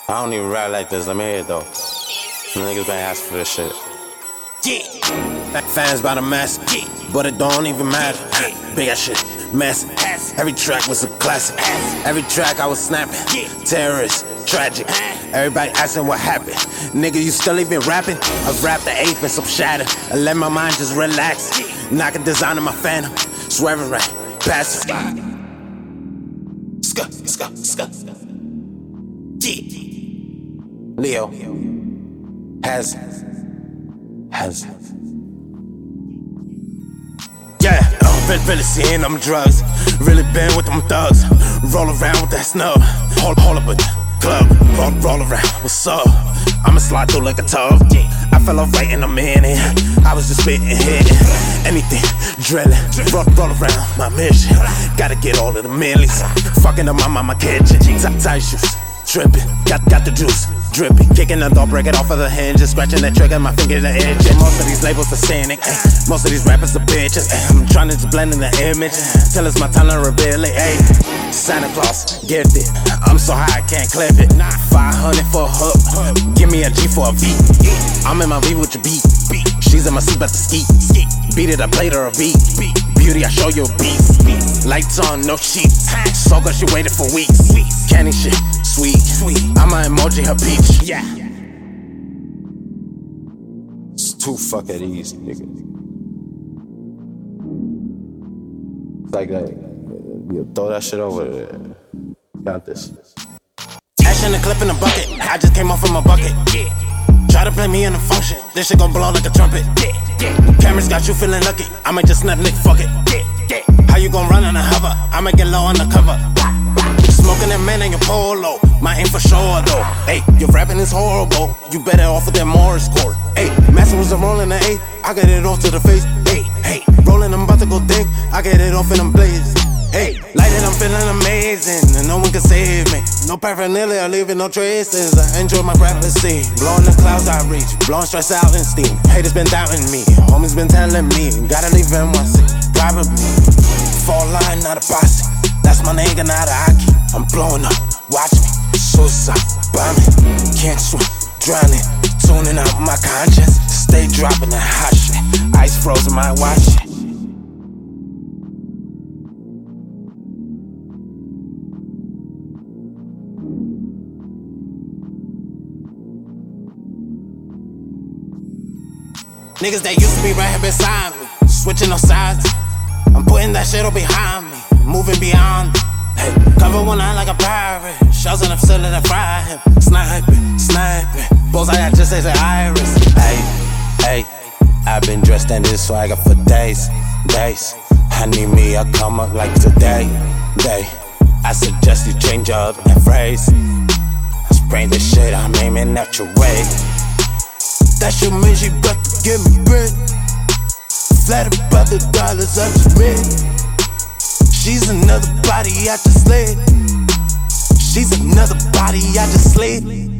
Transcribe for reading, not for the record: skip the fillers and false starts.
I don't even rap like this, let me hear it though. Some niggas been asking for this shit. Yeah. Fans by the mass, but it don't even matter. Big ass shit, massive. Every track was a classic. Every track I was snapping. Terrorist, tragic. Everybody asking what happened. Nigga, you still even rapping? I've rapped the eighth and some shatter. I let my mind just relax. Knocking design on my phantom. Swerving right, passive. Ska. Yeah. Leo has. Yeah, really seeing them drugs. Really been with them thugs. Roll around with that snub. Hold up a club. Roll around, what's up? I'ma slide through like a tub. I fell off right in a minute. I was just spitting, hitting anything, drilling. Roll around my mission. Gotta get all of the millies. Fucking up my mama kitchen. Tight shoes, tripping. Got the juice. Dripping, kicking the door, break it off of the hinges. Scratching that trigger, my fingers are itching. Most of these labels are cynic, most of these rappers are bitches. I'm trying to just blend in the image till it's my time to reveal it. Santa Claus, gifted, I'm so high I can't clip it. 500 for a hook, give me a G for a V. I'm in my V with your beat. She's in my seat, but to ski. Beat it, I played her a beat. Beauty, I show you a beast. Lights on, no sheets. So good, she waited for weeks. Candy shit, sweet. I'ma emoji her peach. Yeah. It's too fucking easy, nigga. It's like you throw that shit over there. Got this. Action and clip in the bucket. I just came off of my bucket. Try to play me in a function. This shit gon' blow like a trumpet. Cameras got you feeling lucky. I might just snap, nigga, fuck it. How you gon' run on a hover? I'ma get low on the cover. Smoking that man in your polo. My aim for sure though. Hey, your rapping is horrible. You better off with that Morris chord. Hey, Master was a rolling the 8. I get it off to the face. Hey, rolling, I'm about to go thick. I get it off in them blazes. Hey, light it, I'm feeling amazing, and no one can save me. No paraphernalia, leaving no traces. I enjoy my privacy. Blowing the clouds I reach, blowing stress out and steam. Haters been doubting me, homies been telling me, gotta leave in one seat. Probably fall line, not a posse. That's my nigga, not a hockey. I'm blowing up, watch me. Suicide, bombing, can't swim, drowning. Tuning out my conscience, stay dropping that hot shit. Ice frozen my watch shit. Niggas that used to be right here beside me, switching on sides. I'm putting that shit all behind me, moving beyond. Hey, cover one eye like a pirate, shells in the facility that fry him. Sniping, bullseye I just say the iris. Hey, I've been dressed in this swagger for days. I need me a come up like today. I suggest you change up that phrase. I spray this shit, I'm aiming at your way. That shit means you got to give me bread. Flattered by the dollars I just made. She's another body I just slayed. She's another body I just slayed.